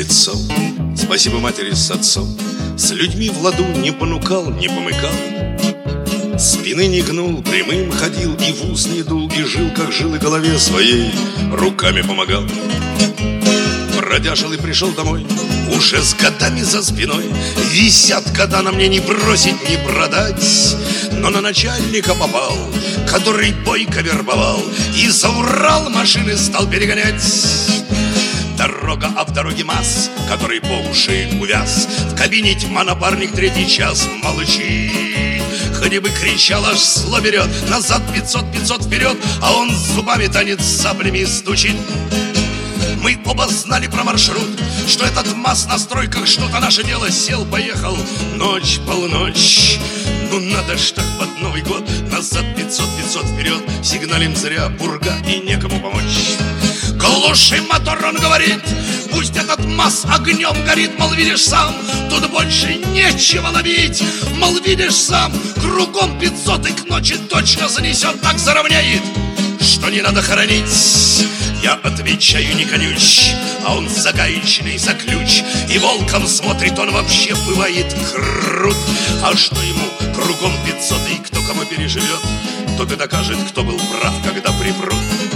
лицом. Спасибо матери с отцом. С людьми в ладу не понукал, не помыкал. Спины не гнул, прямым ходил, и в ус не дул, и жил, как жил, и голове своей руками помогал. Бродяжил и пришел домой, уже с годами за спиной. Висят года на мне, не бросить, не продать. Но на начальника попал, который бойко вербовал, и за Урал машины стал перегонять. Дорога, а в дороге масс, который по уши увяз. В кабине тьма, напарник, третий час молчит. Хоть бы кричал, аж зло берет. Назад 500, 500 вперед, а он зубами танец с саблями стучит. Мы оба знали про маршрут, что этот МАЗ на стройках что-то наше дело. Сел, поехал, ночь, полночь. Ну надо ж так под Новый год. Назад 500, 500 вперед. Сигналим зря, пурга и некому помочь. Глуши мотор, он говорит, пусть этот МАЗ огнем горит. Мол, видишь сам, тут больше нечего ловить. Мол, видишь сам, кругом 500 и к ночи точно занесет. Так заровняет, что не надо хоронить. Я отвечаю, не конюч, а он загаечный за ключ. И волком смотрит, он вообще бывает крут. А что ему кругом 500 и кто кому переживет, тот и докажет, кто был прав, когда припрут.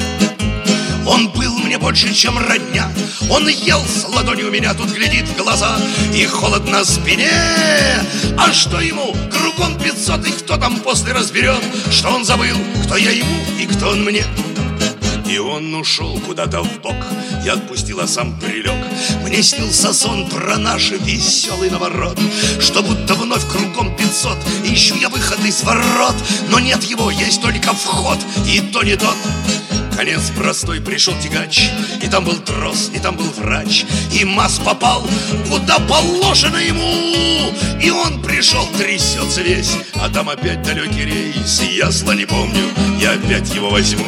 Он был мне больше, чем родня. Он ел с ладони у меня, тут глядит в глаза, и холод на спине. А что ему кругом 500 и кто там после разберет, что он забыл, кто я ему и кто он мне. И он ушел куда-то вбок, я отпустил, а сам прилег. Мне снился сон про наш веселый наворот, что будто вновь кругом 500. Ищу я выход из ворот, но нет его, есть только вход, и то не тот. Конец простой, пришел тягач, и там был трос, и там был врач. И МАЗ попал куда положено ему, и он пришел, трясется весь, а там опять далекий рейс. И я зла не помню, я опять его возьму.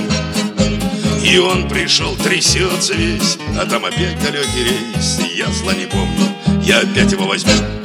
И он пришел, трясется весь, а там опять далекий рейс. И я зла не помню, я опять его возьму.